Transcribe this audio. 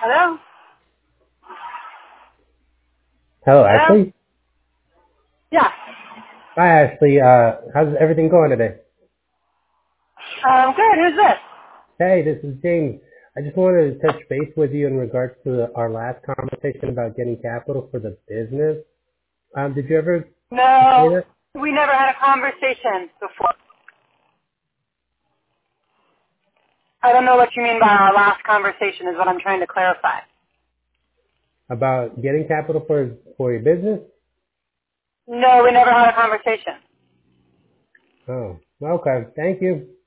Hello? Hello, Hello? Ashley. Yeah. Hi, Ashley. How's everything going today? Good. Who's this? Hey, this is James. I just wanted to touch base with you in regards to our last conversation about getting capital for the business. Did you ever say No, that? we never had a conversation before. I don't know what you mean by our last conversation is what I'm trying to clarify. About getting capital for your business? No, we never had a conversation. Oh, okay. Thank you.